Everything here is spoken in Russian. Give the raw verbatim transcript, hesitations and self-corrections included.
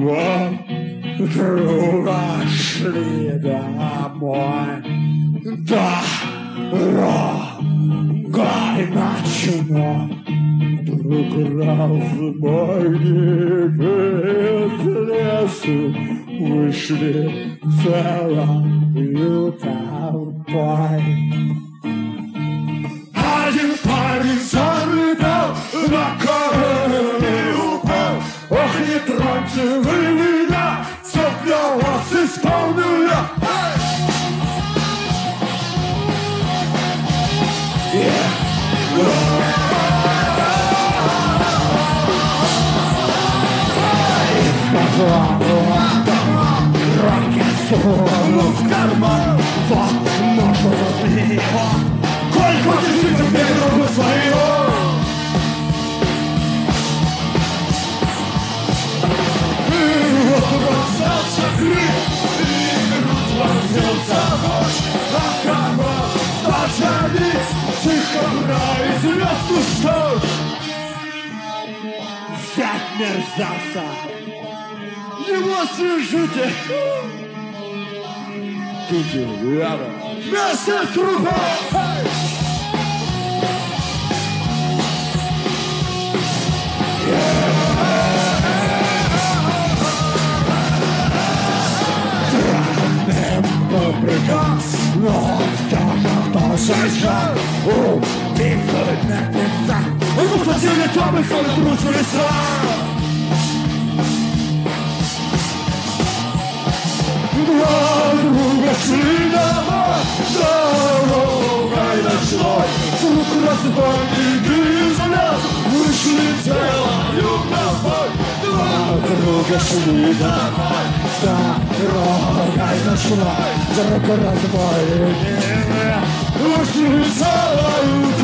два друга шли домой. Дорогой ночной друг разбойник из лесу вышли целою толпой. Один парень зарыдал, на колени упал. Ох, не троньте вы меня, все для вас исполню я. Yeah. В карман, вот можно его. Коль хочешь жить, мне друга своего. И вот раздался крик, и грудь вонзился ночь. А карман пожалить, тихо брай звезду что. Взять мерзавца, его свяжите. Кути, рядом. Вместе с трупом! Странным был приказ, но кто же кто сейчас? Убийца на пицца. Ему садили темный сон, трус в леса. Два друга шли домой, дорогой ночной. Вдруг разбойники из леса вышли целою толпой. Два друга шли домой, дорогой ночной. Вдруг разбойники вышли целою толпой.